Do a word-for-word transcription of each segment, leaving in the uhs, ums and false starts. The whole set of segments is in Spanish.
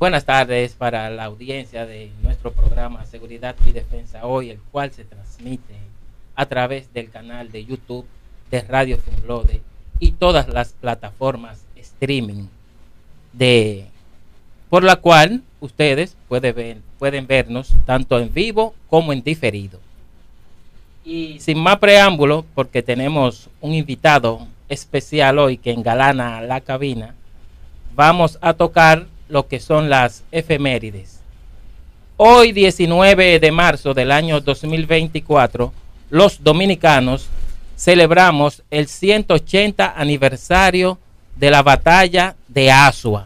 Buenas tardes para la audiencia de nuestro programa Seguridad y Defensa Hoy, el cual se transmite a través del canal de YouTube de Radio Funlode y todas las plataformas streaming de por la cual ustedes pueden ver, pueden vernos tanto en vivo como en diferido. Y sin más preámbulo, porque tenemos un invitado especial hoy que engalana la cabina, vamos a tocar lo que son las efemérides. Hoy, diecinueve de marzo del año dos mil veinticuatro, los dominicanos celebramos el ciento ochenta aniversario de la batalla de Azua.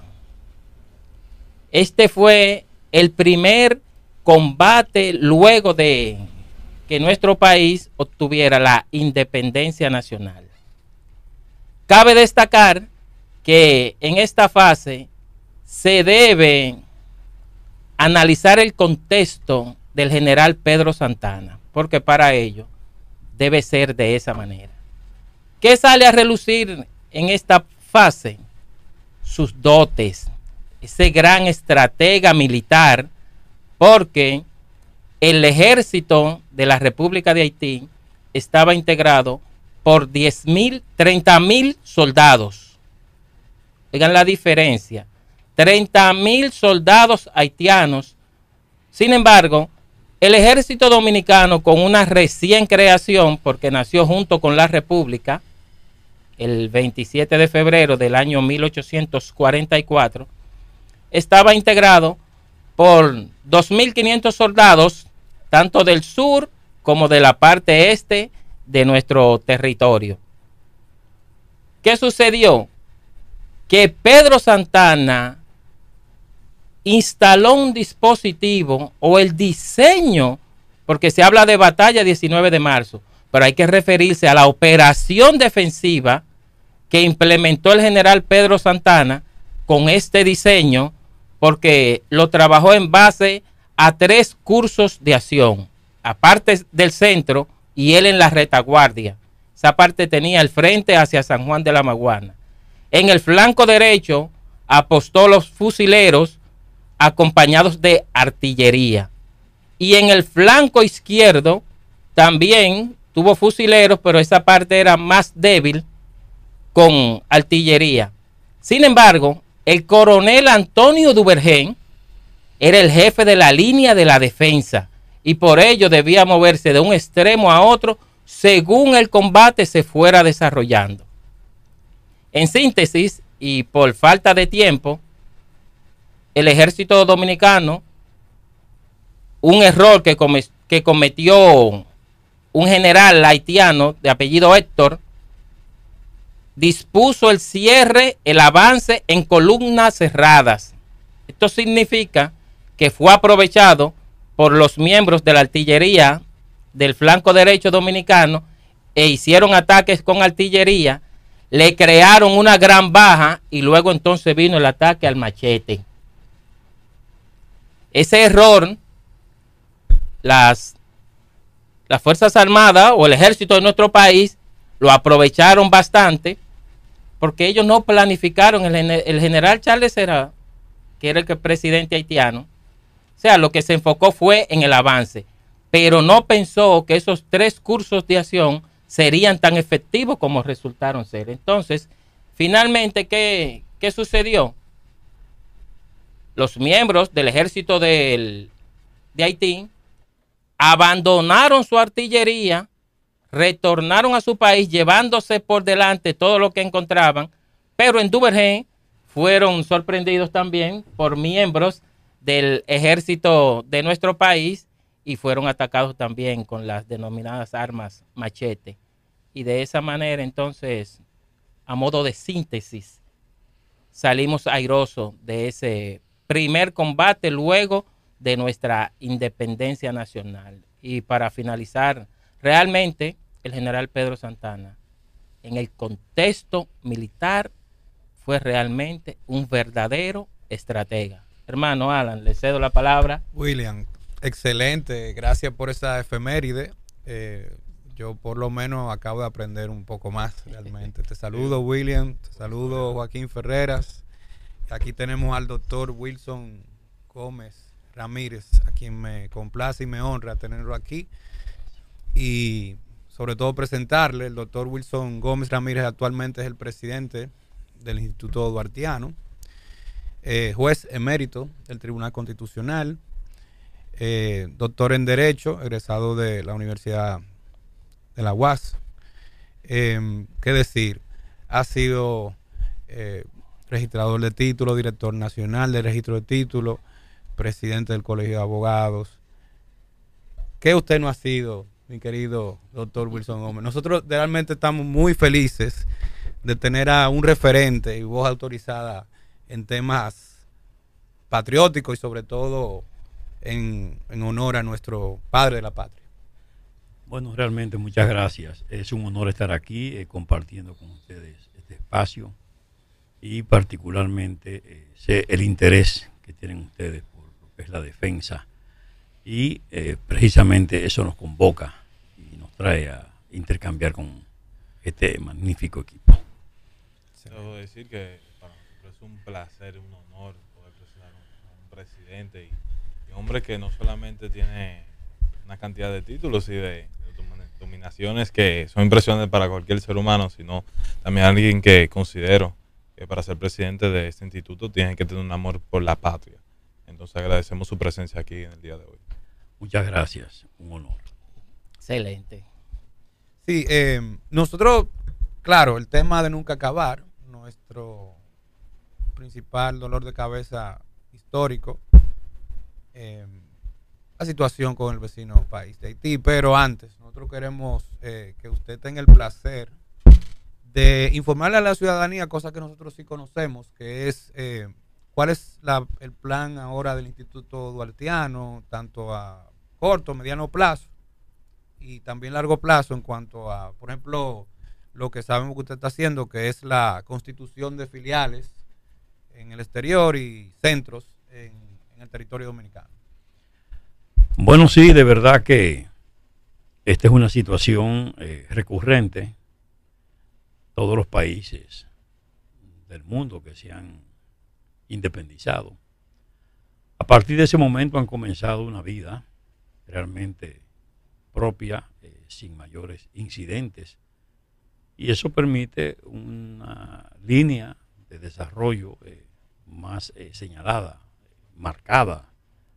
Este fue el primer combate luego de que nuestro país obtuviera la independencia nacional. Cabe destacar que en esta fase se debe analizar el contexto del general Pedro Santana, porque para ello debe ser de esa manera. ¿Qué sale a relucir en esta fase? Sus dotes, ese gran estratega militar, porque el ejército de la República de Haití estaba integrado por diez mil, treinta mil soldados. Oigan la diferencia. treinta mil soldados haitianos. Sin embargo, el ejército dominicano, con una recién creación, porque nació junto con la República, el veintisiete de febrero del año mil ochocientos cuarenta y cuatro, estaba integrado por dos mil quinientos soldados, tanto del sur como de la parte este de nuestro territorio. ¿Qué sucedió? Que Pedro Santana instaló un dispositivo o el diseño, porque se habla de batalla diecinueve de marzo, pero hay que referirse a la operación defensiva que implementó el general Pedro Santana con este diseño, porque lo trabajó en base a tres cursos de acción, aparte del centro y él en la retaguardia. Esa parte tenía el frente hacia San Juan de la Maguana. En el flanco derecho apostó los fusileros acompañados de artillería. Y en el flanco izquierdo también tuvo fusileros, pero esa parte era más débil con artillería. Sin embargo, el coronel Antonio Duvergén era el jefe de la línea de la defensa y por ello debía moverse de un extremo a otro según el combate se fuera desarrollando. En síntesis, y por falta de tiempo, el ejército dominicano, un error que, come, que cometió un general haitiano de apellido Héctor, dispuso el cierre, el avance en columnas cerradas. Esto significa que fue aprovechado por los miembros de la artillería del flanco derecho dominicano e hicieron ataques con artillería, le crearon una gran baja y luego entonces vino el ataque al machete. Ese error, las, las Fuerzas Armadas o el ejército de nuestro país lo aprovecharon bastante porque ellos no planificaron. El, el general Charles Serra, que era el presidente haitiano, o sea, lo que se enfocó fue en el avance, pero no pensó que esos tres cursos de acción serían tan efectivos como resultaron ser. Entonces, finalmente, ¿qué, qué sucedió? Los miembros del ejército del, de Haití abandonaron su artillería, retornaron a su país llevándose por delante todo lo que encontraban, pero en Duvergén fueron sorprendidos también por miembros del ejército de nuestro país y fueron atacados también con las denominadas armas machete. Y de esa manera, entonces, a modo de síntesis, salimos airosos de ese primer combate luego de nuestra independencia nacional. Y para finalizar, realmente el general Pedro Santana, en el contexto militar, fue realmente un verdadero estratega. Hermano Alan, le cedo la palabra. William, excelente, gracias por esa efeméride. Eh, yo por lo menos acabo de aprender un poco más realmente. Te saludo, William, te saludo, Joaquín Ferreras, Aquí tenemos al doctor Wilson Gómez Ramírez, a quien me complace y me honra tenerlo aquí. Y sobre todo presentarle, el doctor Wilson Gómez Ramírez actualmente es el presidente del Instituto Duartiano, eh, juez emérito del Tribunal Constitucional, eh, doctor en Derecho, egresado de la Universidad de la U A S. Eh, ¿Qué decir? Ha sido eh, registrador de títulos, director nacional de registro de títulos, presidente del Colegio de Abogados. ¿Qué usted no ha sido, mi querido doctor Wilson Gómez? Nosotros realmente estamos muy felices de tener a un referente y voz autorizada en temas patrióticos y sobre todo en, en honor a nuestro padre de la patria. Bueno, realmente muchas gracias. Es un honor estar aquí eh, compartiendo con ustedes este espacio y particularmente eh, sé el interés que tienen ustedes por lo que es la defensa y eh, precisamente eso nos convoca y nos trae a intercambiar con este magnífico equipo. Debo decir que para nosotros es un placer y un honor poder presentar a un, un presidente y, y un hombre que no solamente tiene una cantidad de títulos y de, de dominaciones que son impresionantes para cualquier ser humano, sino también alguien que considero que para ser presidente de este instituto tiene que tener un amor por la patria. Entonces agradecemos su presencia aquí en el día de hoy. Muchas gracias, un honor. Excelente. Sí, eh, nosotros, claro, el tema de nunca acabar, nuestro principal dolor de cabeza histórico, eh, la situación con el vecino país de Haití, pero antes nosotros queremos eh, que usted tenga el placer de informarle a la ciudadanía cosas que nosotros sí conocemos, que es eh, cuál es la, el plan ahora del Instituto Duartiano, tanto a corto, mediano plazo y también largo plazo en cuanto a, por ejemplo, lo que sabemos que usted está haciendo, que es la constitución de filiales en el exterior y centros en, en el territorio dominicano. Bueno, sí, de verdad que esta es una situación eh, recurrente. Todos los países del mundo que se han independizado, a partir de ese momento han comenzado una vida realmente propia, eh, sin mayores incidentes. Y eso permite una línea de desarrollo eh, más eh, señalada, marcada,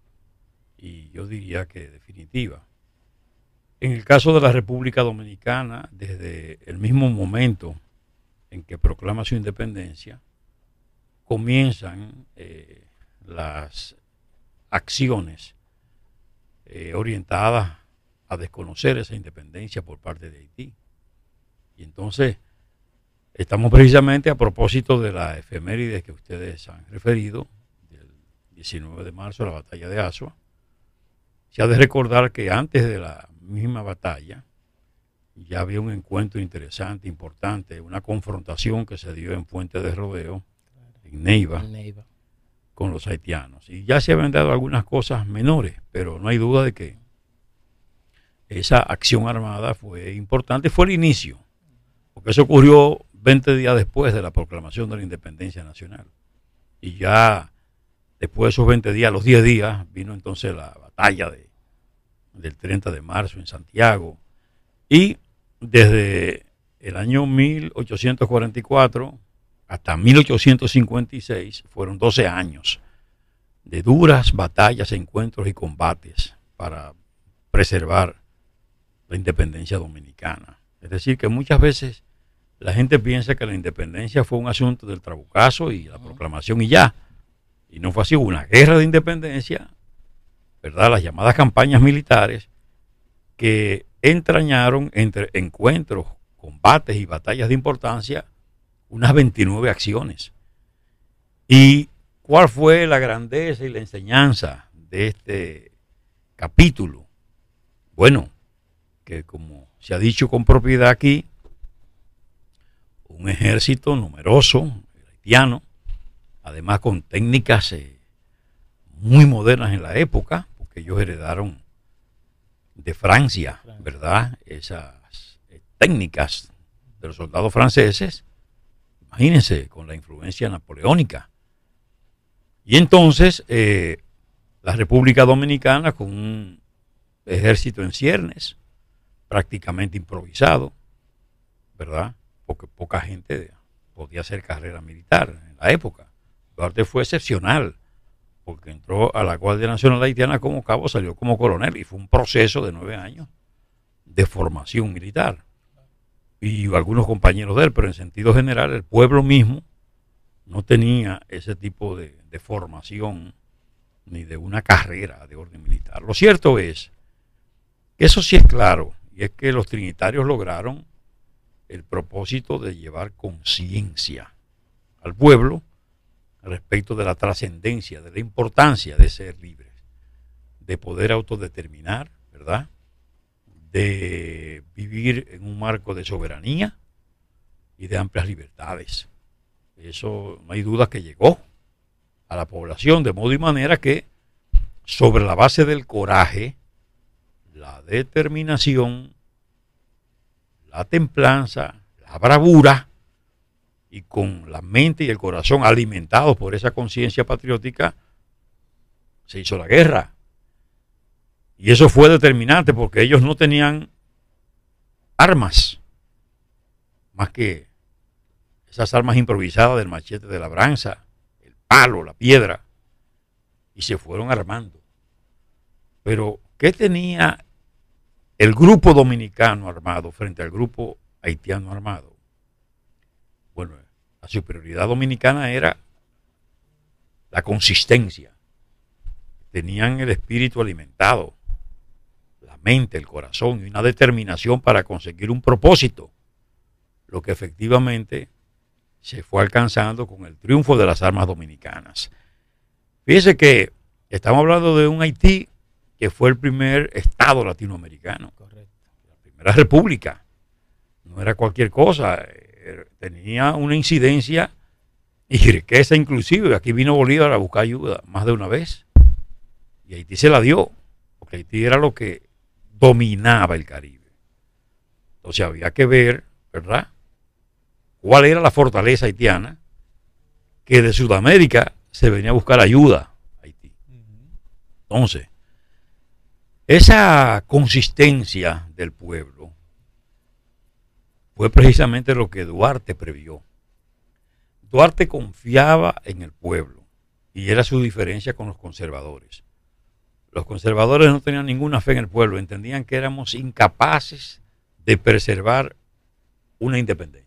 y yo diría que definitiva. En el caso de la República Dominicana, desde el mismo momento en que proclama su independencia, comienzan eh, las acciones eh, orientadas a desconocer esa independencia por parte de Haití. Y entonces, estamos precisamente a propósito de la efeméride que ustedes han referido, del diecinueve de marzo, la batalla de Azua. Se ha de recordar que antes de la misma batalla ya había un encuentro interesante, importante, una confrontación que se dio en Puente de Rodeo, en Neiva, en Neiva, con los haitianos. Y ya se habían dado algunas cosas menores, pero no hay duda de que esa acción armada fue importante, fue el inicio, porque eso ocurrió veinte días después de la proclamación de la independencia nacional. Y ya después de esos veinte días, los diez días, vino entonces la batalla de, del treinta de marzo en Santiago. Y desde el año mil ochocientos cuarenta y cuatro hasta mil ochocientos cincuenta y seis fueron doce años de duras batallas, encuentros y combates para preservar la independencia dominicana. Es decir, que muchas veces la gente piensa que la independencia fue un asunto del trabucazo y la proclamación y ya. Y no fue así, hubo una guerra de independencia, ¿verdad? Las llamadas campañas militares que entrañaron entre encuentros, combates y batallas de importancia unas veintinueve acciones. ¿Y cuál fue la grandeza y la enseñanza de este capítulo? Bueno, que como se ha dicho con propiedad aquí, un ejército numeroso, haitiano, además con técnicas eh, muy modernas en la época, porque ellos heredaron de Francia, ¿verdad? Esas eh, técnicas de los soldados franceses, imagínense, con la influencia napoleónica, Y entonces eh, la República Dominicana, con un ejército en ciernes, prácticamente improvisado, ¿verdad? Porque poca gente podía hacer carrera militar en la época. Duarte fue excepcional, porque entró a la Guardia Nacional Haitiana como cabo, salió como coronel, y fue un proceso de nueve años de formación militar. Y algunos compañeros de él, pero en sentido general, el pueblo mismo no tenía ese tipo de, de formación ni de una carrera de orden militar. Lo cierto es que eso sí es claro, y es que los trinitarios lograron el propósito de llevar conciencia al pueblo respecto de la trascendencia, de la importancia de ser libres, de poder autodeterminar, ¿verdad? De vivir en un marco de soberanía y de amplias libertades. Eso no hay duda que llegó a la población, de modo y manera que sobre la base del coraje, la determinación, la templanza, la bravura, y con la mente y el corazón alimentados por esa conciencia patriótica, se hizo la guerra. Y eso fue determinante porque ellos no tenían armas, más que esas armas improvisadas del machete de labranza, el palo, la piedra, y se fueron armando. Pero, ¿qué tenía el grupo dominicano armado frente al grupo haitiano armado? Bueno, la superioridad dominicana era la consistencia. Tenían el espíritu alimentado, la mente, el corazón y una determinación para conseguir un propósito, lo que efectivamente se fue alcanzando con el triunfo de las armas dominicanas. Fíjese que estamos hablando de un Haití que fue el primer estado latinoamericano. Correcto. La primera república. No era cualquier cosa. Tenía una incidencia y riqueza inclusive. Aquí vino Bolívar a buscar ayuda más de una vez. Y Haití se la dio. Porque Haití era lo que dominaba el Caribe. Entonces había que ver, ¿verdad?, cuál era la fortaleza haitiana que de Sudamérica se venía a buscar ayuda a Haití. Entonces, esa consistencia del pueblo fue precisamente lo que Duarte previó. Duarte confiaba en el pueblo y era su diferencia con los conservadores. Los conservadores no tenían ninguna fe en el pueblo, entendían que éramos incapaces de preservar una independencia.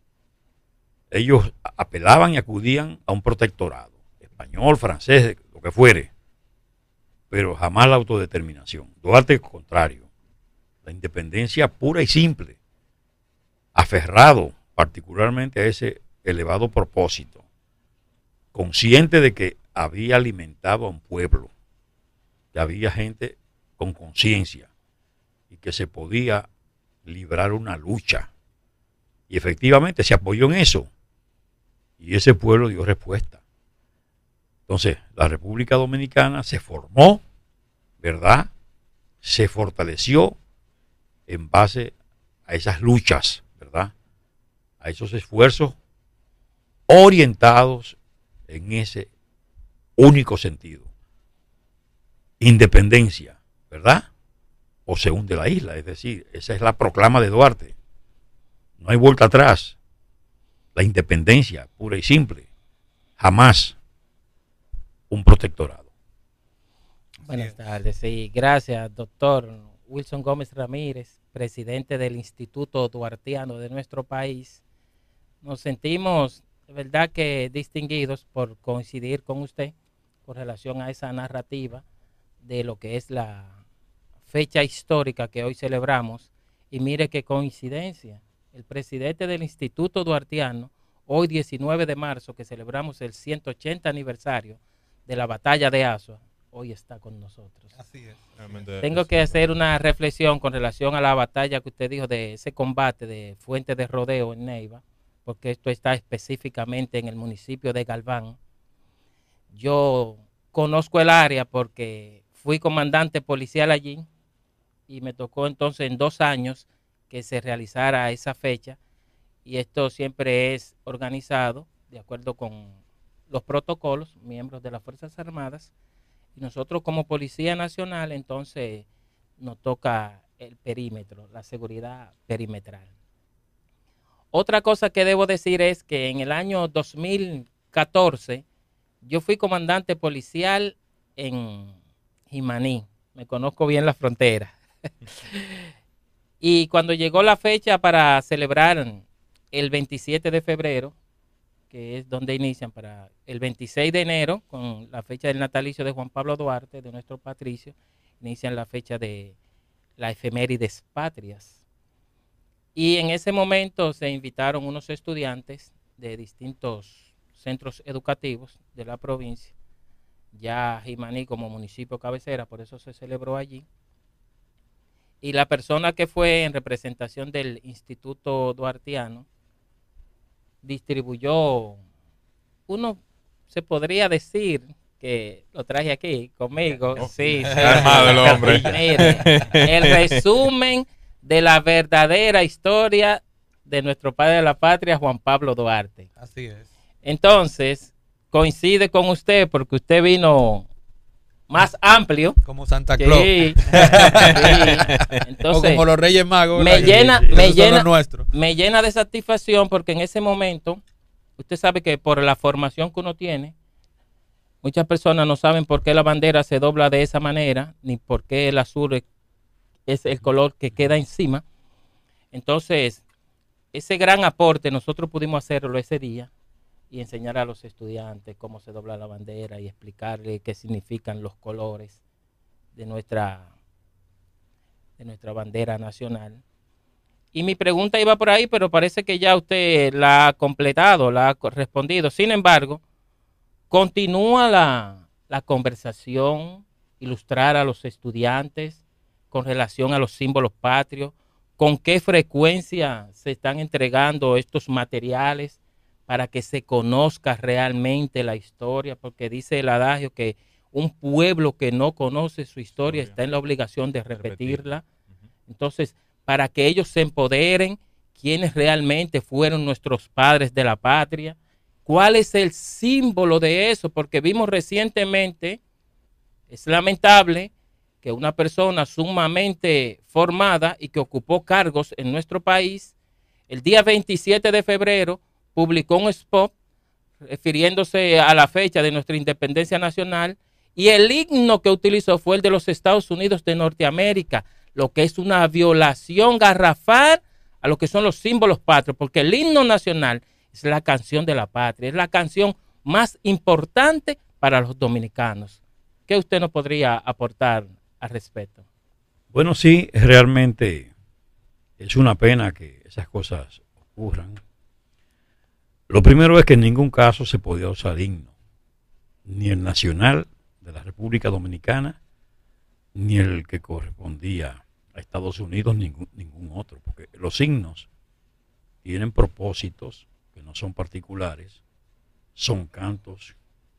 Ellos apelaban y acudían a un protectorado, español, francés, lo que fuere, pero jamás la autodeterminación. Duarte, al contrario, la independencia pura y simple, aferrado particularmente a ese elevado propósito, consciente de que había alimentado a un pueblo, que había gente con conciencia y que se podía librar una lucha. Y efectivamente se apoyó en eso. Y ese pueblo dio respuesta. Entonces, la República Dominicana se formó, ¿verdad? Se fortaleció en base a esas luchas, ¿verdad? A esos esfuerzos orientados en ese único sentido. Independencia, ¿verdad? O se hunde la isla, es decir, esa es la proclama de Duarte. No hay vuelta atrás. La independencia, pura y simple. Jamás un protectorado. Buenas tardes. Sí, gracias, doctor Wilson Gómez Ramírez, presidente del Instituto Duartiano de nuestro país. Nos sentimos, de verdad, que distinguidos por coincidir con usted con relación a esa narrativa de lo que es la fecha histórica que hoy celebramos. Y mire qué coincidencia. El presidente del Instituto Duartiano, hoy diecinueve de marzo, que celebramos el ciento ochenta aniversario de la batalla de Azua, hoy está con nosotros. Así es. Realmente Tengo es que un- hacer una reflexión con relación a la batalla que usted dijo de ese combate de Fuente de Rodeo en Neiva, porque esto está específicamente en el municipio de Galván. Yo conozco el área porque fui comandante policial allí y me tocó entonces en dos años que se realizara esa fecha, y esto siempre es organizado de acuerdo con los protocolos, miembros de las Fuerzas Armadas, y nosotros como Policía Nacional, entonces nos toca el perímetro, la seguridad perimetral. Otra cosa que debo decir es que en el año dos mil catorce yo fui comandante policial en Jimaní, me conozco bien la frontera. Y cuando llegó la fecha para celebrar el veintisiete de febrero, que es donde inician, para el veintiséis de enero, con la fecha del natalicio de Juan Pablo Duarte, de nuestro patricio, inician la fecha de la efemérides patrias. Y en ese momento se invitaron unos estudiantes de distintos centros educativos de la provincia, ya Jimaní como municipio cabecera, por eso se celebró allí. Y la persona que fue en representación del Instituto Duartiano distribuyó, uno se podría decir que lo traje aquí conmigo, oh, sí, sí, armado el hombre. Mire, el resumen de la verdadera historia de nuestro padre de la patria, Juan Pablo Duarte. Así es. Entonces, coincide con usted porque usted vino más amplio. Como Santa Claus. Sí, sí. Entonces, o como los Reyes Magos. Me llena, sí, me, llena, nuestros. me llena de satisfacción porque en ese momento, usted sabe que por la formación que uno tiene, muchas personas no saben por qué la bandera se dobla de esa manera, ni por qué el azul es el color que queda encima. Entonces, ese gran aporte nosotros pudimos hacerlo ese día y enseñar a los estudiantes cómo se dobla la bandera y explicarles qué significan los colores de nuestra, de nuestra bandera nacional. Y mi pregunta iba por ahí, pero parece que ya usted la ha completado, la ha respondido. Sin embargo, continúa la, la conversación, ilustrar a los estudiantes con relación a los símbolos patrios, con qué frecuencia se están entregando estos materiales para que se conozca realmente la historia, porque dice el adagio que un pueblo que no conoce su historia está en la obligación de repetirla. Entonces, para que ellos se empoderen, quiénes realmente fueron nuestros padres de la patria, cuál es el símbolo de eso, porque vimos recientemente, es lamentable que una persona sumamente formada y que ocupó cargos en nuestro país, el día veintisiete de febrero, publicó un spot refiriéndose a la fecha de nuestra independencia nacional y el himno que utilizó fue el de los Estados Unidos de Norteamérica, lo que es una violación garrafal a lo que son los símbolos patrios, porque el himno nacional es la canción de la patria, es la canción más importante para los dominicanos. ¿Qué usted nos podría aportar al respecto? Bueno, sí, realmente es una pena que esas cosas ocurran. Lo primero es que en ningún caso se podía usar himno, ni el nacional de la República Dominicana, ni el que correspondía a Estados Unidos, ningún, ningún otro, porque los himnos tienen propósitos que no son particulares, son cantos,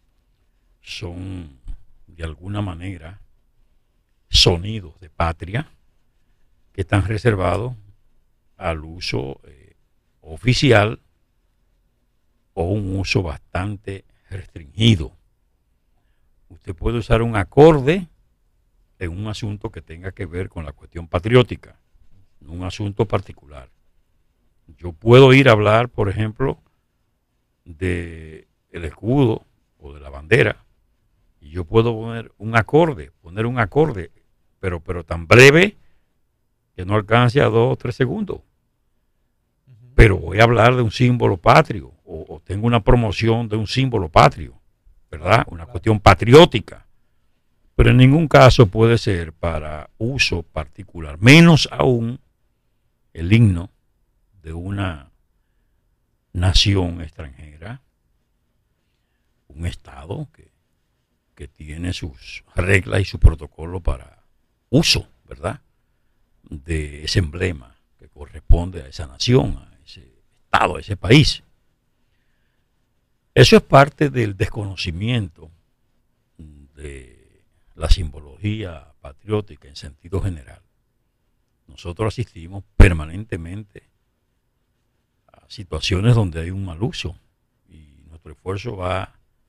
son de alguna manera sonidos de patria que están reservados al uso eh, oficial o un uso bastante restringido. Usted puede usar un acorde en un asunto que tenga que ver con la cuestión patriótica, no un asunto particular. Yo puedo ir a hablar, por ejemplo, de el escudo o de la bandera, y yo puedo poner un acorde, poner un acorde, pero, pero tan breve que no alcance a dos o tres segundos. Pero voy a hablar de un símbolo patrio, o, o tengo una promoción de un símbolo patrio, ¿verdad? Una cuestión patriótica. Pero en ningún caso puede ser para uso particular, menos aún el himno de una nación extranjera, un estado que, que tiene sus reglas y su protocolo para uso, ¿verdad?, de ese emblema que corresponde a esa nación, a ese estado, a ese país. Eso es parte del desconocimiento de la simbología patriótica en sentido general. Nosotros asistimos permanentemente a situaciones donde hay un mal uso y nuestro esfuerzo va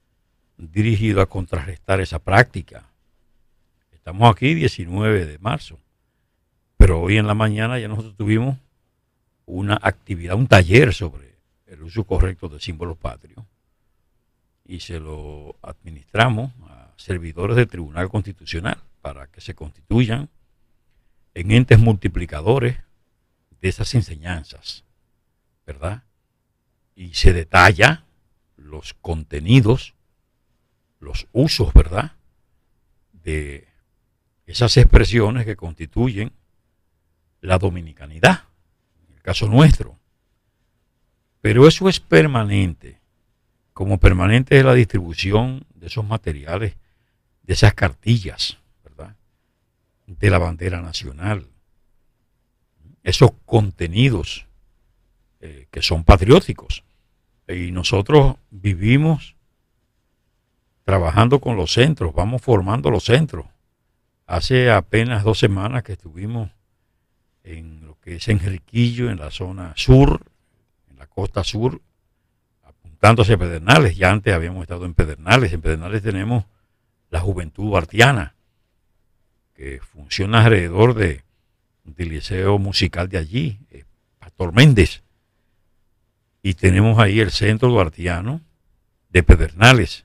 dirigido a contrarrestar esa práctica. Estamos aquí diecinueve de marzo, pero hoy en la mañana ya nosotros tuvimos una actividad, un taller sobre el uso correcto de símbolos patrios y se lo administramos a servidores del Tribunal Constitucional para que se constituyan en entes multiplicadores de esas enseñanzas, ¿verdad? Y se detalla los contenidos, los usos, ¿verdad?, de esas expresiones que constituyen la dominicanidad, en el caso nuestro. Pero eso es permanente, como permanente es la distribución de esos materiales, de esas cartillas, ¿verdad?, de la bandera nacional, esos contenidos eh, que son patrióticos. Y nosotros vivimos trabajando con los centros, vamos formando los centros. Hace apenas dos semanas que estuvimos en lo que es Enriquillo, en la zona sur, en la costa sur, apuntando hacia Pedernales. Ya antes habíamos estado en Pedernales. En Pedernales tenemos la Juventud Duartiana, que funciona alrededor de, del liceo musical de allí, eh, Pastor Méndez. Y tenemos ahí el Centro Duartiano de Pedernales.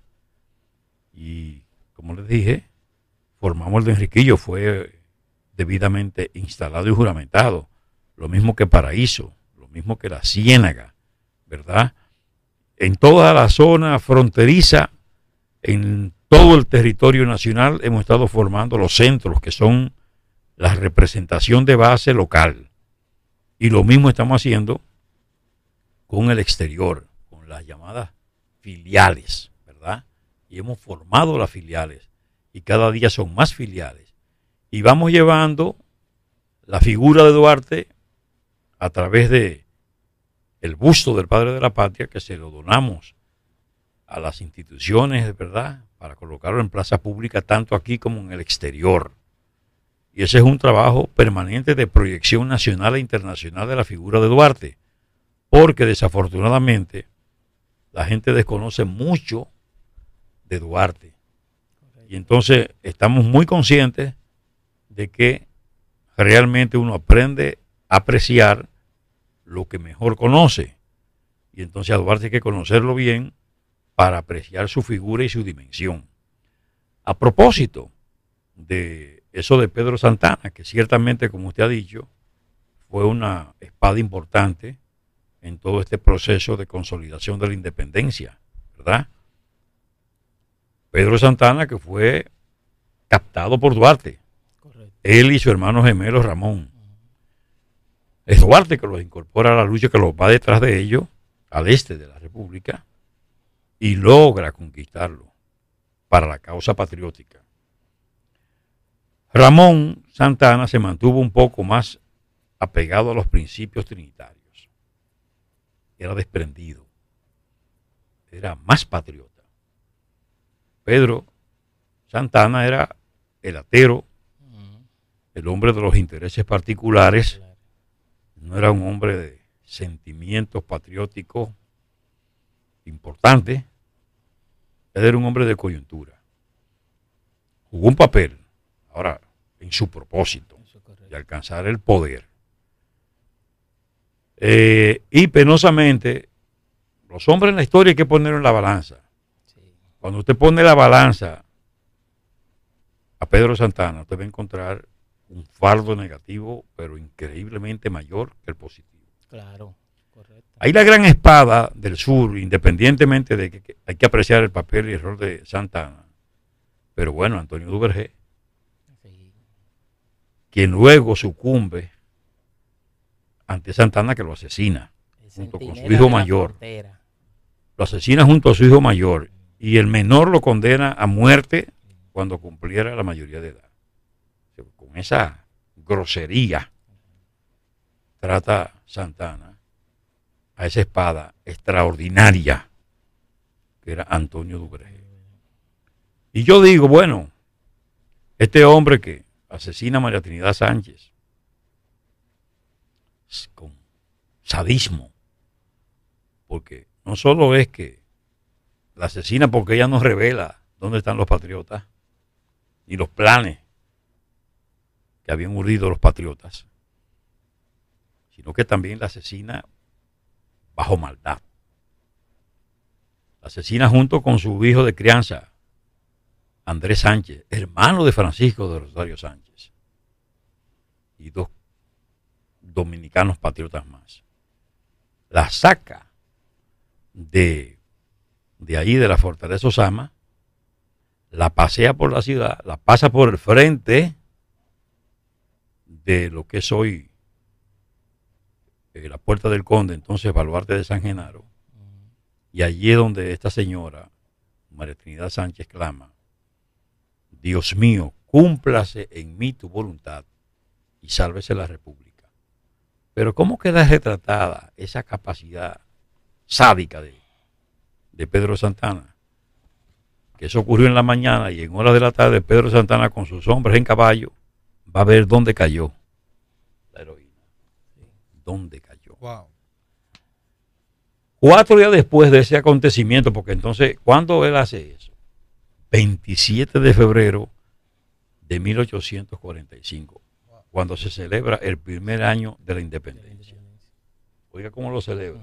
Y como les dije, formamos el de Enriquillo, fue debidamente instalado y juramentado. Lo mismo que Paraíso, lo mismo que la Ciénaga, ¿verdad? En toda la zona fronteriza, en todo el territorio nacional, hemos estado formando los centros, que son la representación de base local. Y lo mismo estamos haciendo con el exterior, con las llamadas filiales, ¿verdad? Y hemos formado las filiales y cada día son más filiales. Y vamos llevando la figura de Duarte a través de el busto del padre de la patria, que se lo donamos a las instituciones, ¿verdad?, para colocarlo en plaza pública tanto aquí como en el exterior. Y ese es un trabajo permanente de proyección nacional e internacional de la figura de Duarte, porque desafortunadamente la gente desconoce mucho de Duarte. Y entonces estamos muy conscientes de que realmente uno aprende a apreciar lo que mejor conoce. Y entonces a Duarte hay que conocerlo bien para apreciar su figura y su dimensión. A propósito de eso de Pedro Santana, que ciertamente, como usted ha dicho, fue una espada importante en todo este proceso de consolidación de la independencia, ¿verdad? Pedro Santana, que fue captado por Duarte. Correcto. Él y su hermano gemelo Ramón. Uh-huh. Es Duarte que los incorpora a la lucha, que los va detrás de ellos, al este de la República, y logra conquistarlo para la causa patriótica. Ramón Santana se mantuvo un poco más apegado a los principios trinitarios. Era desprendido, era más patriota. Pedro Santana era el atero, el hombre de los intereses particulares, no era un hombre de sentimientos patrióticos importantes, él era un hombre de coyuntura. Jugó un papel, ahora, en su propósito de alcanzar el poder. Eh, y penosamente, los hombres en la historia hay que ponerlo en la balanza. Sí. Cuando usted pone la balanza a Pedro Santana, usted va a encontrar un fardo negativo, pero increíblemente mayor que el positivo. Claro, correcto. Hay la gran espada del sur, independientemente de que, que hay que apreciar el papel y el error de Santana. Pero bueno, Antonio Duvergé, sí, quien luego sucumbe ante Santana, que lo asesina junto con su hijo mayor. Lo asesina junto a su hijo mayor y el menor lo condena a muerte cuando cumpliera la mayoría de edad. Con esa grosería trata Santana a esa espada extraordinaria que era Antonio Duvergé. Y yo digo, bueno, este hombre que asesina a María Trinidad Sánchez con sadismo, porque no solo es que la asesina porque ella no revela dónde están los patriotas y los planes que habían urdido los patriotas, sino que también la asesina bajo maldad. La asesina junto con su hijo de crianza, Andrés Sánchez, hermano de Francisco de Rosario Sánchez, y dos dominicanos patriotas más. La saca de, de ahí, de la fortaleza Osama, la pasea por la ciudad, la pasa por el frente de lo que es hoy eh, la Puerta del Conde, entonces Baluarte de San Genaro, y allí es donde esta señora, María Trinidad Sánchez, clama: Dios mío, cúmplase en mí tu voluntad y sálvese la República. Pero ¿cómo queda retratada esa capacidad sádica de, de Pedro Santana? Que eso ocurrió en la mañana y en horas de la tarde Pedro Santana con sus hombres en caballo va a ver dónde cayó la heroína. ¿Dónde cayó? Wow. Cuatro días después de ese acontecimiento, porque entonces, ¿cuándo él hace eso? veintisiete de febrero de mil ochocientos cuarenta y cinco, cuando se celebra el primer año de la independencia. Oiga cómo lo celebra.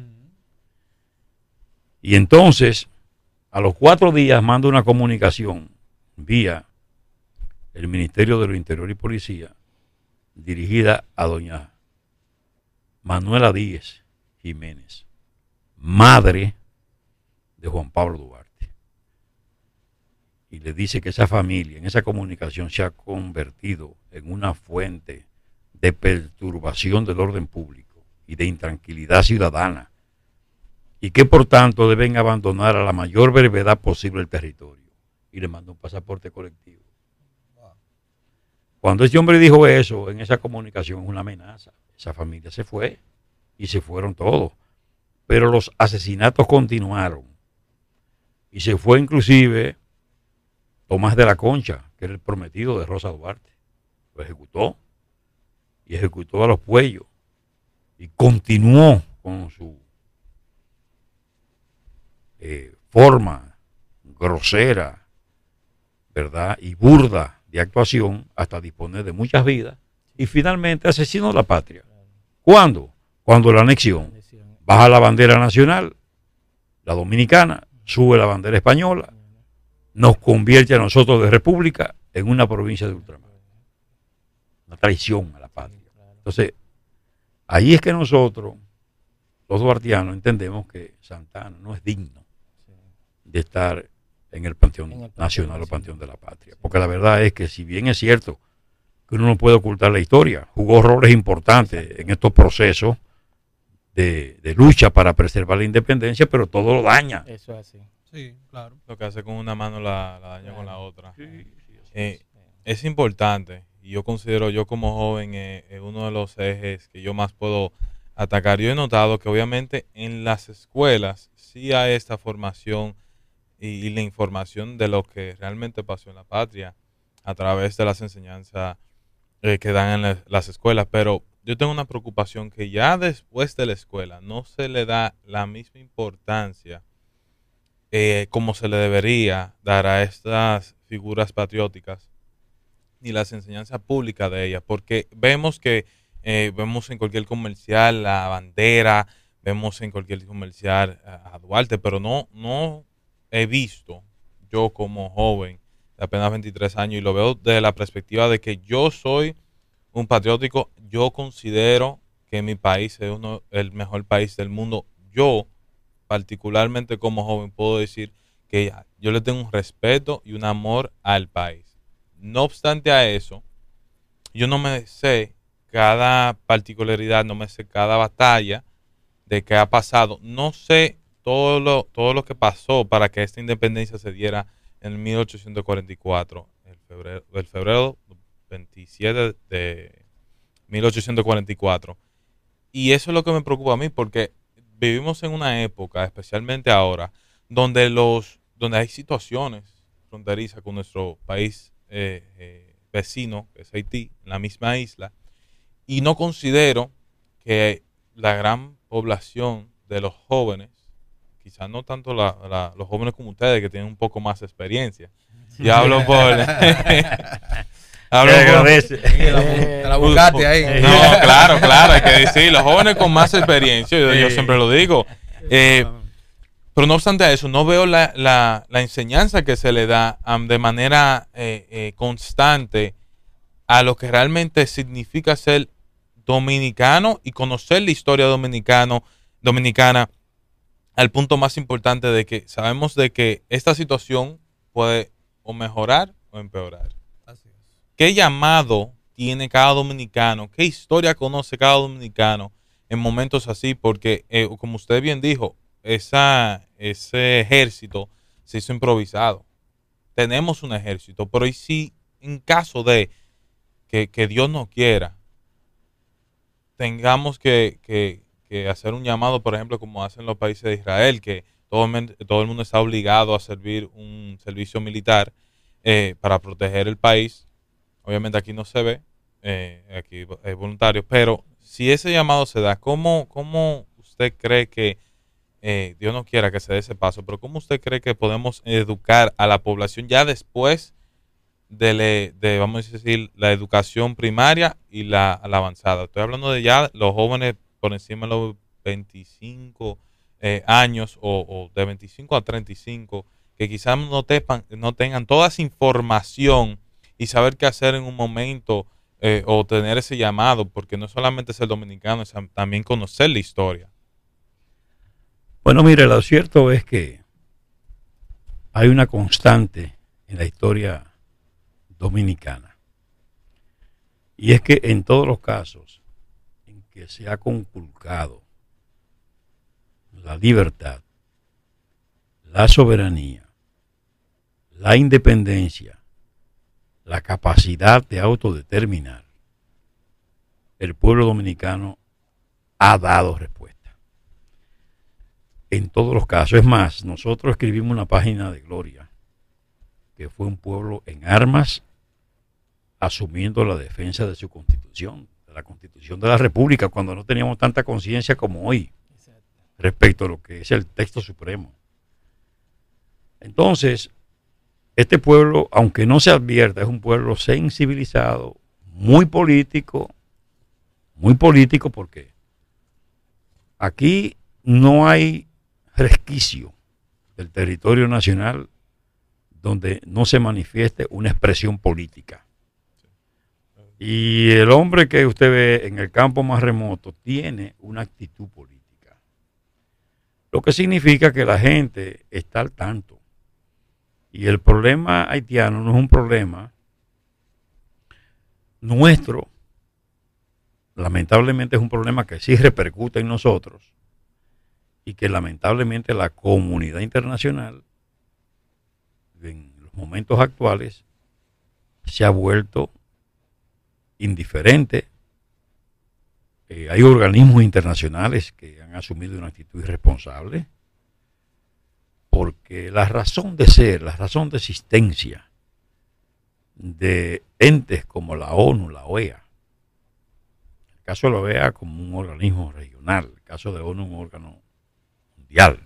Y entonces, a los cuatro días manda una comunicación vía el Ministerio de lo Interior y Policía, dirigida a doña Manuela Díez Jiménez, madre de Juan Pablo Duarte. Y le dice que esa familia, en esa comunicación, se ha convertido en una fuente de perturbación del orden público y de intranquilidad ciudadana, y que por tanto deben abandonar a la mayor brevedad posible el territorio. Y le mandó un pasaporte colectivo. Cuando ese hombre dijo eso en esa comunicación, una amenaza, esa familia se fue y se fueron todos, pero los asesinatos continuaron y se fue inclusive Tomás de la Concha, que era el prometido de Rosa Duarte. Lo ejecutó y ejecutó a los Puellos y continuó con su eh, forma grosera, ¿verdad?, y burda de actuación hasta disponer de muchas vidas y finalmente asesinó a la patria. ¿Cuándo? Cuando la anexión baja la bandera nacional, la dominicana, sube la bandera española, nos convierte a nosotros de república en una provincia de ultramar. Una traición a la patria. Entonces, ahí es que nosotros, los duartianos, entendemos que Santana no es digno de estar en el Panteón en el Nacional o Panteón de la Patria. Porque la verdad es que, si bien es cierto que uno no puede ocultar la historia, jugó roles importantes en estos procesos de, de lucha para preservar la independencia, pero todo lo daña. Eso es así. Sí, claro. Lo que hace con una mano la, la daña Claro. con la otra. Sí, sí, Eh, es importante, y yo considero, yo como joven, eh, eh, uno de los ejes que yo más puedo atacar. Yo he notado que obviamente en las escuelas sí hay esta formación y, y la información de lo que realmente pasó en la patria a través de las enseñanzas eh, que dan en la- las escuelas, pero yo tengo una preocupación que ya después de la escuela no se le da la misma importancia eh, como se le debería dar a estas figuras patrióticas ni las enseñanzas públicas de ellas, porque vemos que eh, vemos en cualquier comercial la bandera, vemos en cualquier comercial a, a Duarte, pero no, no he visto, yo como joven de apenas veintitrés años, y lo veo desde la perspectiva de que yo soy un patriótico, yo considero que mi país es uno, el mejor país del mundo. Yo, particularmente como joven, puedo decir que yo le tengo un respeto y un amor al país. No obstante a eso, yo no me sé cada particularidad, no me sé cada batalla de qué ha pasado. No sé todo lo, todo lo que pasó para que esta independencia se diera en mil ochocientos cuarenta y cuatro, el febrero, el febrero veintisiete de mil ochocientos cuarenta y cuatro. Y eso es lo que me preocupa a mí, porque vivimos en una época, especialmente ahora, donde los donde hay situaciones fronterizas con nuestro país eh, eh, vecino, que es Haití, en la misma isla, y no considero que la gran población de los jóvenes, quizás no tanto la, la, los jóvenes como ustedes que tienen un poco más experiencia. Y hablo por... hablo por te la buscaste ahí. No, claro, claro, hay que decir, los jóvenes con más experiencia, yo, yo siempre lo digo. Eh, pero no obstante eso, no veo la, la, la enseñanza que se le da um, de manera eh, eh, constante a lo que realmente significa ser dominicano y conocer la historia dominicano, dominicana, al punto más importante de que sabemos de que esta situación puede o mejorar o empeorar. Así es. ¿Qué llamado tiene cada dominicano? ¿Qué historia conoce cada dominicano en momentos así? Porque, eh, como usted bien dijo, esa, ese ejército se hizo improvisado. Tenemos un ejército, pero ¿y si en caso de que, que Dios no quiera, tengamos que, que, que hacer un llamado, por ejemplo, como hacen los países de Israel, que todo el, todo el mundo está obligado a servir un servicio militar eh, para proteger el país? Obviamente aquí no se ve, eh, aquí es voluntario, pero si ese llamado se da, ¿cómo, cómo usted cree que, eh, Dios no quiera que se dé ese paso, pero cómo usted cree que podemos educar a la población ya después de, le, de vamos a decir, la educación primaria y la, la avanzada? Estoy hablando de ya los jóvenes por encima de los veinticinco eh, años o, o de veinticinco a treinta y cinco, que quizás no, tepan, no tengan toda esa información y saber qué hacer en un momento eh, o tener ese llamado, porque no solamente ser dominicano, es también conocer la historia. Bueno, mire, lo cierto es que hay una constante en la historia dominicana, y es que en todos los casos en que se ha conculcado la libertad, la soberanía, la independencia, la capacidad de autodeterminar, el pueblo dominicano ha dado respuesta. En todos los casos. Es más, nosotros escribimos una página de gloria, que fue un pueblo en armas, asumiendo la defensa de su constitución, de la constitución de la República, cuando no teníamos tanta conciencia como hoy respecto a lo que es el texto supremo. Entonces, este pueblo, aunque no se advierta, es un pueblo sensibilizado, muy político, muy político, porque aquí no hay resquicio del territorio nacional donde no se manifieste una expresión política. Y el hombre que usted ve en el campo más remoto tiene una actitud política, lo que significa que la gente está al tanto. Y el problema haitiano no es un problema nuestro, lamentablemente es un problema que sí repercute en nosotros, y que lamentablemente la comunidad internacional en los momentos actuales se ha vuelto indiferente. Eh, hay organismos internacionales que han asumido una actitud irresponsable, porque la razón de ser, la razón de existencia de entes como la ONU, la O E A, el caso de la O E A como un organismo regional, el caso de ONU un órgano mundial,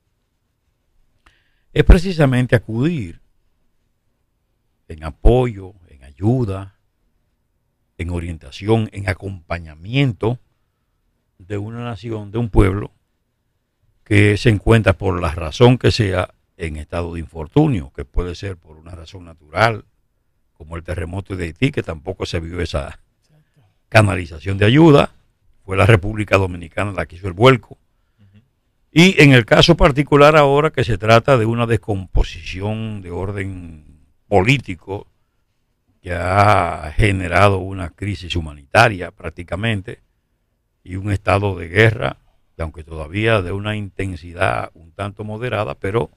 es precisamente acudir en apoyo, en ayuda, en orientación, en acompañamiento de una nación, de un pueblo que se encuentra, por la razón que sea, en estado de infortunio, que puede ser por una razón natural, como el terremoto de Haití, que tampoco se vio esa canalización de ayuda, fue la República Dominicana la que hizo el vuelco. Y en el caso particular ahora, que se trata de una descomposición de orden político que ha generado una crisis humanitaria prácticamente y un estado de guerra, que aunque todavía de una intensidad un tanto moderada, pero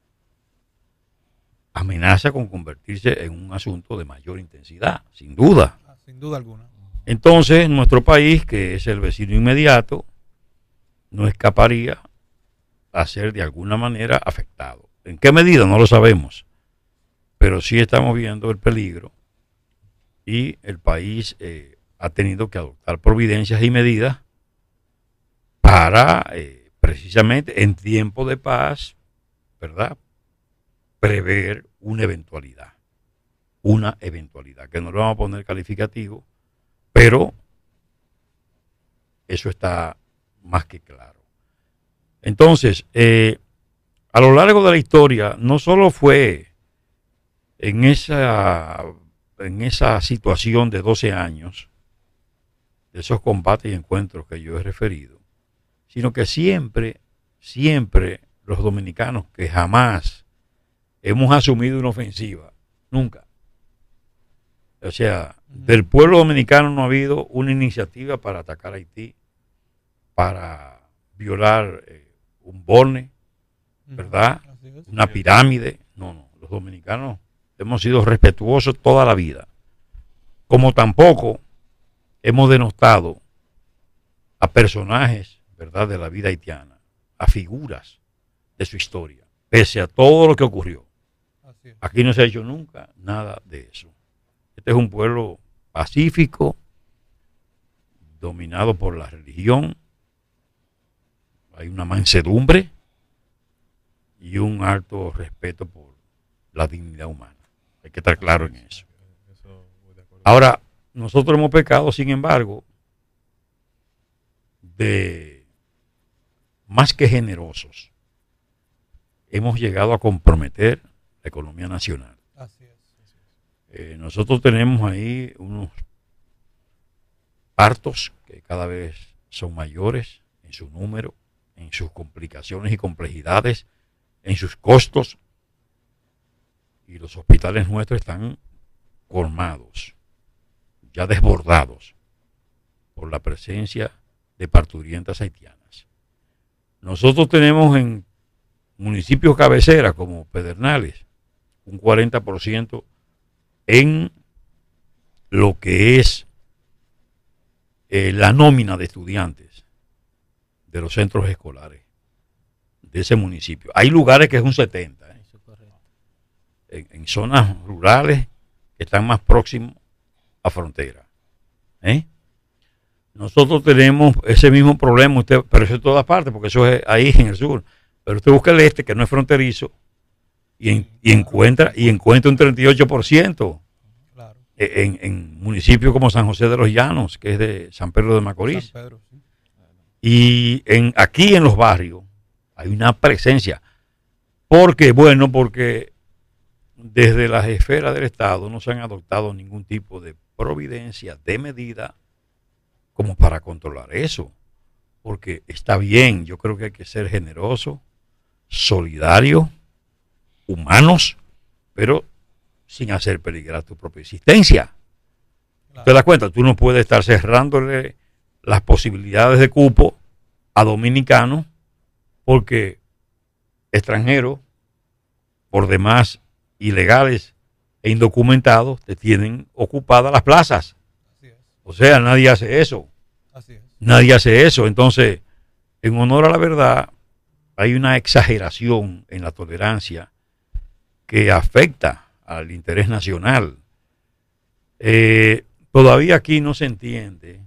amenaza con convertirse en un asunto de mayor intensidad, sin duda. Sin duda alguna. Entonces, nuestro país, que es el vecino inmediato, no escaparía a ser de alguna manera afectado. ¿En qué medida? No lo sabemos, pero sí estamos viendo el peligro y el país eh, ha tenido que adoptar providencias y medidas para eh, precisamente en tiempo de paz, ¿verdad? Prever una eventualidad, una eventualidad, que no le vamos a poner calificativo, pero eso está más que claro. Entonces, eh, a lo largo de la historia, no solo fue en esa, en esa situación de doce años, de esos combates y encuentros que yo he referido, sino que siempre, siempre los dominicanos que jamás hemos asumido una ofensiva, nunca. O sea, del pueblo dominicano no ha habido una iniciativa para atacar a Haití, para violar eh, un borne, ¿verdad? Una pirámide. No, no, los dominicanos hemos sido respetuosos toda la vida. Como tampoco hemos denostado a personajes, ¿verdad?, de la vida haitiana, a figuras de su historia, pese a todo lo que ocurrió. Aquí no se ha hecho nunca nada de eso. Este es un pueblo pacífico, dominado por la religión. Hay una mansedumbre y un alto respeto por la dignidad humana. Hay que estar claro en eso. Ahora, nosotros hemos pecado, sin embargo, de más que generosos. Hemos llegado a comprometer la economía nacional. Así es. Eh, nosotros tenemos ahí unos partos que cada vez son mayores en su número, en sus complicaciones y complejidades, en sus costos, y los hospitales nuestros están colmados, ya desbordados por la presencia de parturientas haitianas. Nosotros tenemos en municipios cabecera como Pedernales un cuarenta por ciento en lo que es eh, la nómina de estudiantes de los centros escolares de ese municipio. Hay lugares que es un setenta por ciento, ¿eh? en, en zonas rurales que están más próximos a frontera. ¿eh? Nosotros tenemos ese mismo problema, usted, pero eso es en todas partes, porque eso es ahí en el sur. Pero usted busca el este, que no es fronterizo, y, en, y encuentra y encuentra un treinta y ocho por ciento claro. en, en municipios como San José de los Llanos, que es de San Pedro de Macorís. San Pedro, sí. Y en, aquí en los barrios hay una presencia. ¿Por qué? Bueno, porque desde las esferas del Estado no se han adoptado ningún tipo de providencia, de medida, como para controlar eso. Porque está bien, yo creo que hay que ser generoso, solidario, humanos, pero sin hacer peligrar tu propia existencia. Claro. ¿Te das cuenta? Tú no puedes estar cerrándole las posibilidades de cupo a dominicanos porque extranjeros, por demás ilegales e indocumentados, te tienen ocupadas las plazas. Así es. O sea, nadie hace eso. Así es. Nadie hace eso. Entonces, en honor a la verdad, hay una exageración en la tolerancia que afecta al interés nacional. Eh, todavía aquí no se entiende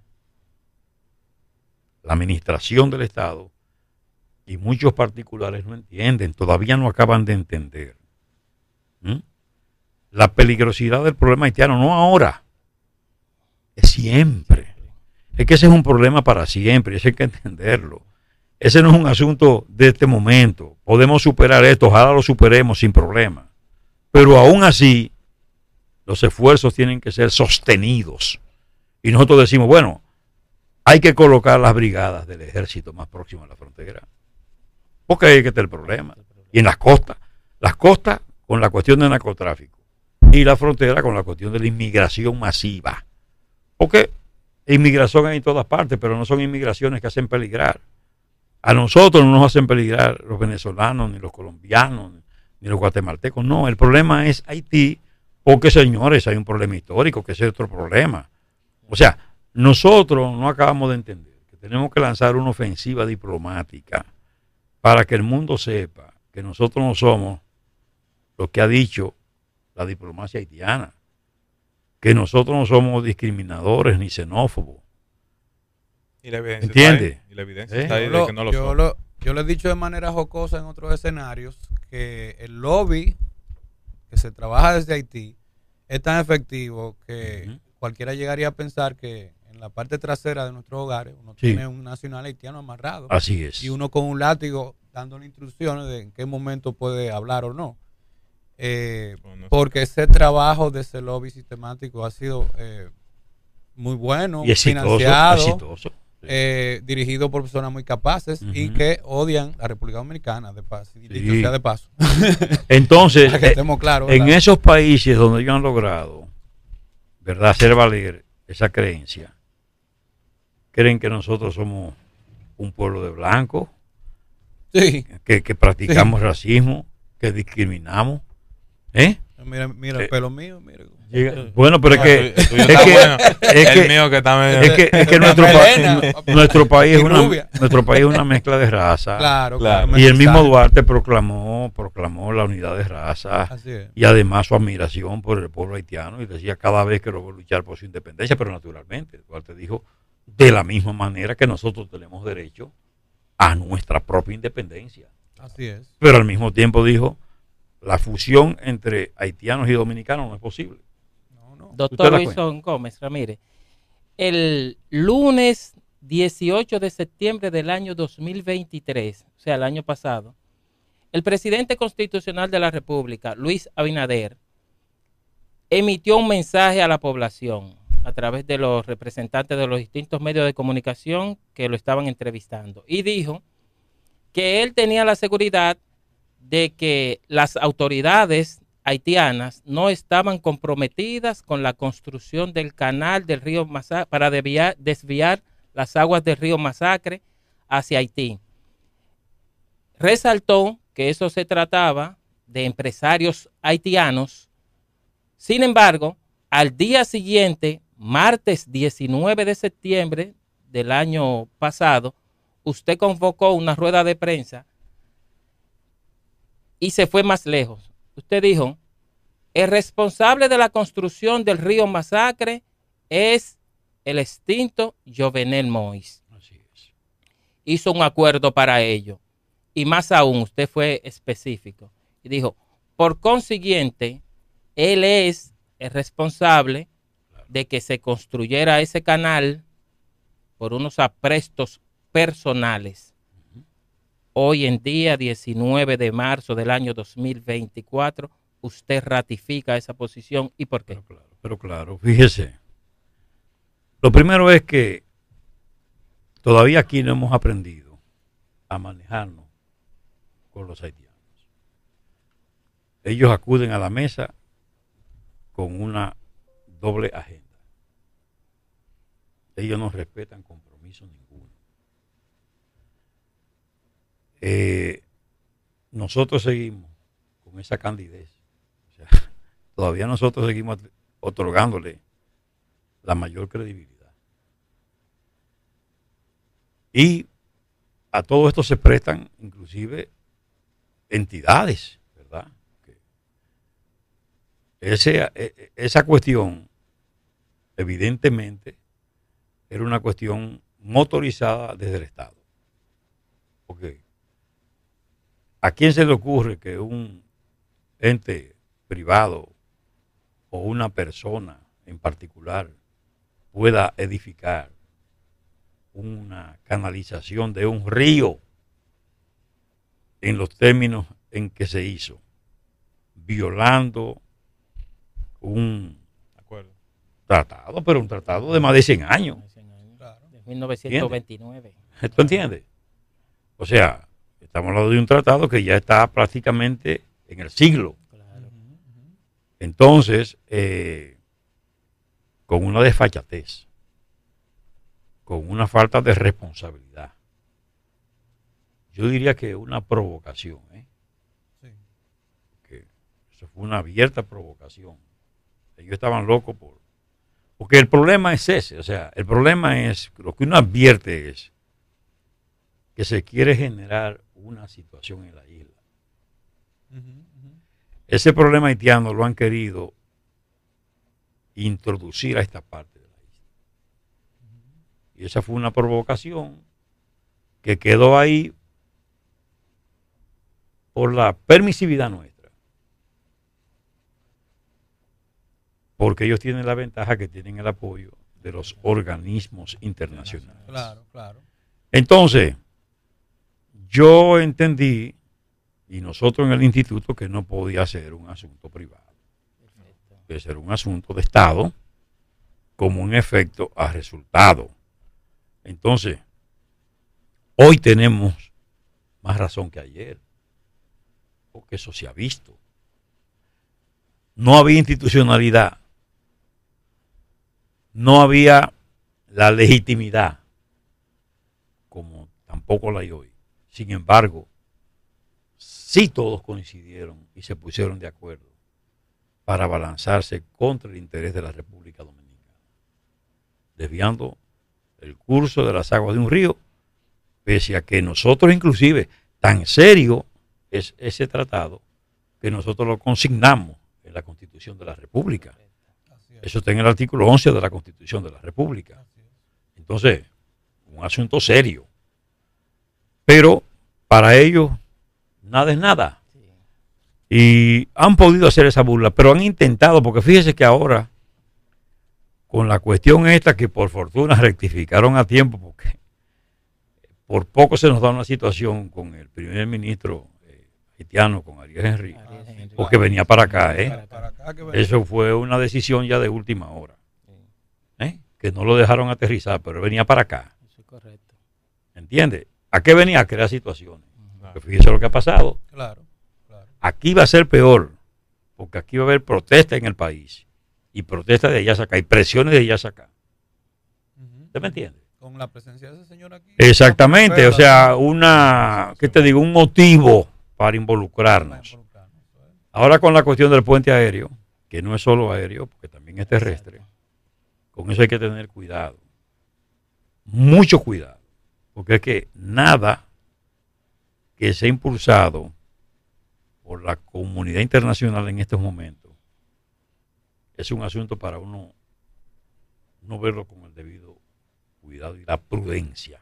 la administración del Estado y muchos particulares no entienden, todavía no acaban de entender ¿Mm? la peligrosidad del problema haitiano, no ahora, es siempre. Es que ese es un problema para siempre, ese hay que entenderlo. Ese no es un asunto de este momento. Podemos superar esto, ojalá lo superemos sin problema. Pero aún así, los esfuerzos tienen que ser sostenidos. Y nosotros decimos, bueno, hay que colocar las brigadas del ejército más próximas a la frontera. Porque ahí es que está el problema. Y en las costas. Las costas con la cuestión del narcotráfico. Y la frontera con la cuestión de la inmigración masiva. Porque inmigración hay en todas partes, pero no son inmigraciones que hacen peligrar. A nosotros no nos hacen peligrar los venezolanos, ni los colombianos, ni los guatemaltecos. No, el problema es Haití, porque, señores, hay un problema histórico, que ese es otro problema. O sea, nosotros no acabamos de entender que tenemos que lanzar una ofensiva diplomática para que el mundo sepa que nosotros no somos lo que ha dicho la diplomacia haitiana, que nosotros no somos discriminadores ni xenófobos. Y la evidencia ¿Entiende? está ahí, y la evidencia ¿Eh? está ahí yo de lo, que no lo yo son. lo, yo le he dicho de manera jocosa en otros escenarios que el lobby que se trabaja desde Haití es tan efectivo que uh-huh. cualquiera llegaría a pensar que en la parte trasera de nuestros hogares uno sí. tiene un nacional haitiano amarrado. Así es. Y uno con un látigo dándole instrucciones de en qué momento puede hablar o no. Eh, bueno, porque ese trabajo de ese lobby sistemático ha sido eh, muy bueno, y exitoso, financiado, exitoso. Sí. Eh, dirigido por personas muy capaces uh-huh. y que odian la República Dominicana, de paso, sí. dicho sea de paso. Entonces, que estemos claros, en esos países donde ellos han logrado, ¿verdad?, hacer valer esa creencia, creen que nosotros somos un pueblo de blancos, sí. que, que practicamos sí. racismo, que discriminamos. ¿Eh? Mira, mira el eh, pelo mío, mira. Llega, bueno, pero no, es que, es que, bueno. es el que mío que está medio, es que, es que nuestro, pa, nuestro país es una nuestro país es una mezcla de raza. Claro, claro. Y el mismo Duarte proclamó proclamó la unidad de raza y además su admiración por el pueblo haitiano y decía cada vez que logró luchar por su independencia, pero naturalmente Duarte dijo de la misma manera que nosotros tenemos derecho a nuestra propia independencia. Así es. Pero al mismo tiempo dijo la fusión entre haitianos y dominicanos no es posible. No, no. Doctor Wilson Gómez Ramírez, el lunes dieciocho de septiembre del año dos mil veintitrés, o sea, el año pasado, el presidente constitucional de la República, Luis Abinader, emitió un mensaje a la población a través de los representantes de los distintos medios de comunicación que lo estaban entrevistando y dijo que él tenía la seguridad de que las autoridades haitianas no estaban comprometidas con la construcción del canal del río Masacre para desviar, desviar las aguas del río Masacre hacia Haití. Resaltó que eso se trataba de empresarios haitianos. Sin embargo, al día siguiente, martes diecinueve de septiembre del año pasado, usted convocó una rueda de prensa y se fue más lejos. Usted dijo, el responsable de la construcción del río Masacre es el extinto Jovenel Moïse. Así es. Hizo un acuerdo para ello. Y más aún, usted fue específico. Y dijo, por consiguiente, él es el responsable claro. de que se construyera ese canal por unos aprestos personales. Hoy en día, diecinueve de marzo del año dos mil veinticuatro, usted ratifica esa posición. ¿Y por qué? Pero claro, pero claro, fíjese. Lo primero es que todavía aquí no hemos aprendido a manejarnos con los haitianos. Ellos acuden a la mesa con una doble agenda. Ellos no respetan compromiso ninguno. Eh, nosotros seguimos con esa candidez. O sea, todavía nosotros seguimos otorgándole la mayor credibilidad. Y a todo esto se prestan inclusive entidades, ¿verdad? Que ese, esa cuestión evidentemente era una cuestión motorizada desde el Estado. Porque ¿a quién se le ocurre que un ente privado o una persona en particular pueda edificar una canalización de un río en los términos en que se hizo, violando un acuerdo. tratado, pero un tratado de más de cien años? De mil novecientos veintinueve. ¿Tú entiendes? O sea, estamos hablando de un tratado que ya está prácticamente en el siglo. Claro. Entonces, eh, con una desfachatez, con una falta de responsabilidad, yo diría que una provocación, ¿eh? Sí. Que eso fue una abierta provocación. Ellos estaban locos por... Porque el problema es ese, o sea, el problema es, lo que uno advierte es que se quiere generar una situación en la isla. Uh-huh, uh-huh. Ese problema haitiano lo han querido introducir a esta parte de la isla. Uh-huh. Y esa fue una provocación que quedó ahí por la permisividad nuestra. Porque ellos tienen la ventaja que tienen el apoyo de los organismos internacionales. Claro, claro. Entonces, yo entendí, y nosotros en el instituto, que no podía ser un asunto privado. Debe ser un asunto de Estado, como un efecto a resultado. Entonces, hoy tenemos más razón que ayer, porque eso se ha visto. No había institucionalidad, no había la legitimidad, como tampoco la hay hoy. Sin embargo, sí todos coincidieron y se pusieron de acuerdo para balanzarse contra el interés de la República Dominicana, desviando el curso de las aguas de un río, pese a que nosotros inclusive, tan serio es ese tratado, que nosotros lo consignamos en la Constitución de la República. Eso está en el artículo once de la Constitución de la República. Entonces, un asunto serio. Pero para ellos, nada es nada. Y han podido hacer esa burla, pero han intentado, porque fíjese que ahora, con la cuestión esta, que por fortuna rectificaron a tiempo, porque por poco se nos da una situación con el primer ministro eh, haitiano, con Ariel Henry, Ariel Henry. porque venía para acá, ¿eh? Para, para acá que venía. Eso fue una decisión ya de última hora, ¿eh? Que no lo dejaron aterrizar, pero venía para acá. Eso es correcto. ¿Entiende? ¿A qué venía? A crear situaciones. Porque fíjese lo que ha pasado. Claro, claro. Aquí va a ser peor, porque aquí va a haber protesta en el país, y protesta de allá acá, y presiones de allá acá. Uh-huh. ¿Usted me entiende? Con la presencia de ese señor aquí. Exactamente, o sea, una, ¿qué te digo? Un motivo para involucrarnos. Ahora con la cuestión del puente aéreo, que no es solo aéreo, porque también es terrestre, con eso hay que tener cuidado. Mucho cuidado, porque es que nada que sea impulsado por la comunidad internacional en estos momentos es un asunto para uno no verlo con el debido cuidado y la prudencia.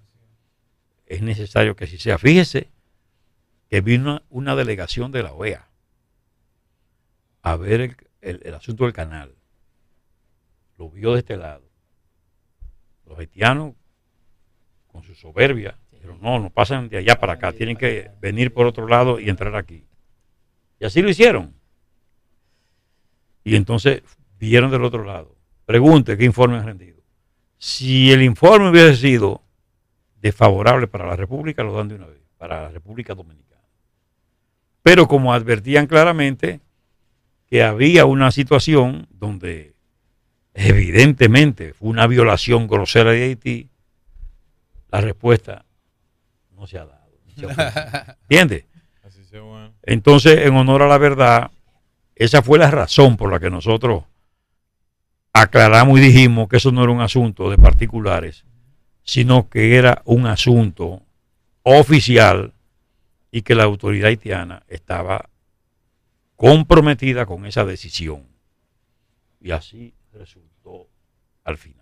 Es necesario que así sea. Fíjese que vino una delegación de la O E A a ver el, el, el asunto del canal. Lo vio de este lado. Los haitianos, con su soberbia, pero no, no pasan de allá para acá, tienen que venir por otro lado y entrar aquí. Y así lo hicieron. Y entonces vieron del otro lado. Pregunte qué informe han rendido. Si el informe hubiese sido desfavorable para la República, lo dan de una vez, para la República Dominicana. Pero como advertían claramente que había una situación donde evidentemente fue una violación grosera de Haití, la respuesta no se ha dado. ¿Entiendes? Así se bueno. Entonces, en honor a la verdad, esa fue la razón por la que nosotros aclaramos y dijimos que eso no era un asunto de particulares, sino que era un asunto oficial y que la autoridad haitiana estaba comprometida con esa decisión. Y así resultó al final.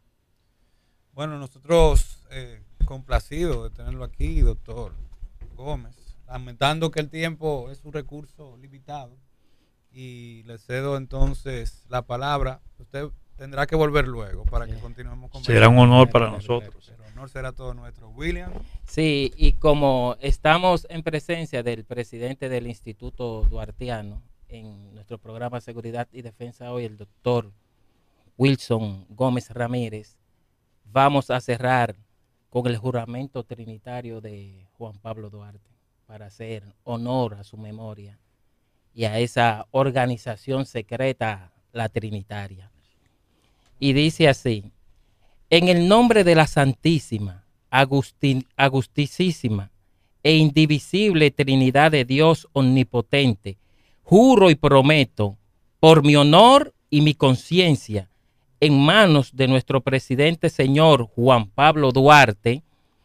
Bueno, nosotros eh, complacidos de tenerlo aquí, doctor Gómez, lamentando que el tiempo es un recurso limitado, y le cedo entonces la palabra. Usted tendrá que volver luego para que continuemos con. Será un honor para nosotros. El honor será todo nuestro. William. Sí, y como estamos en presencia del presidente del Instituto Duartiano en nuestro programa Seguridad y Defensa hoy, el doctor Wilson Gómez Ramírez, vamos a cerrar con el juramento trinitario de Juan Pablo Duarte para hacer honor a su memoria y a esa organización secreta, la Trinitaria. Y dice así: en el nombre de la Santísima, Agustín, Agustísima e indivisible Trinidad de Dios Omnipotente, juro y prometo, por mi honor y mi conciencia, en manos de nuestro presidente señor Juan Pablo Duarte,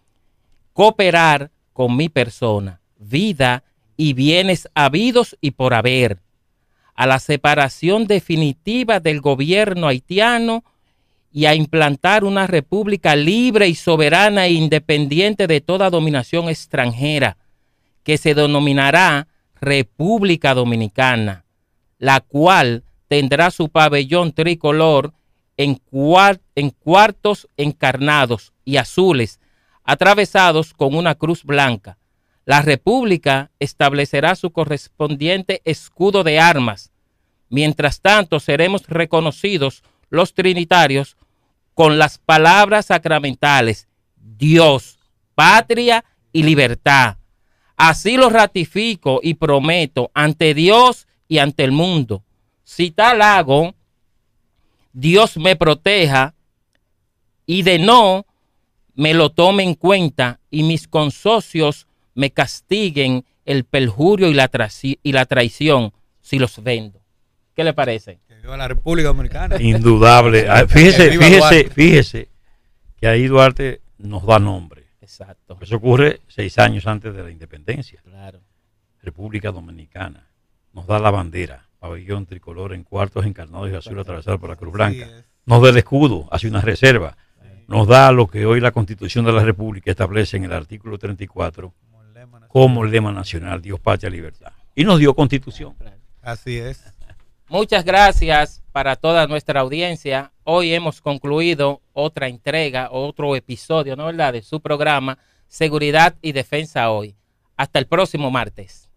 cooperar con mi persona, vida y bienes habidos y por haber, a la separación definitiva del gobierno haitiano y a implantar una república libre y soberana e independiente de toda dominación extranjera, que se denominará República Dominicana, la cual tendrá su pabellón tricolor en, cuar en cuartos encarnados y azules, atravesados con una cruz blanca. La República establecerá su correspondiente escudo de armas. Mientras tanto, seremos reconocidos los trinitarios con las palabras sacramentales: Dios, patria y libertad. Así lo ratifico y prometo ante Dios y ante el mundo. Si tal hago, Dios me proteja, y de no me lo tome en cuenta y mis consocios me castiguen el perjurio y la, y la traición si los vendo. ¿Qué le parece? Que viva la República Dominicana. Indudable. Ah, Fíjese, fíjese, fíjese que ahí Duarte nos da nombre. Exacto. Eso ocurre seis años antes de la independencia. Claro. República Dominicana. Nos da la bandera, pabellón tricolor en cuartos encarnados y azul atravesado por la cruz blanca. Nos da el escudo, hace una reserva. Nos da lo que hoy la Constitución de la República establece en el artículo treinta y cuatro como el lema nacional: Dios, patria, libertad. Y nos dio Constitución. Así es. Muchas gracias para toda nuestra audiencia. Hoy hemos concluido otra entrega, otro episodio, ¿no verdad?, de su programa Seguridad y Defensa Hoy. Hasta el próximo martes.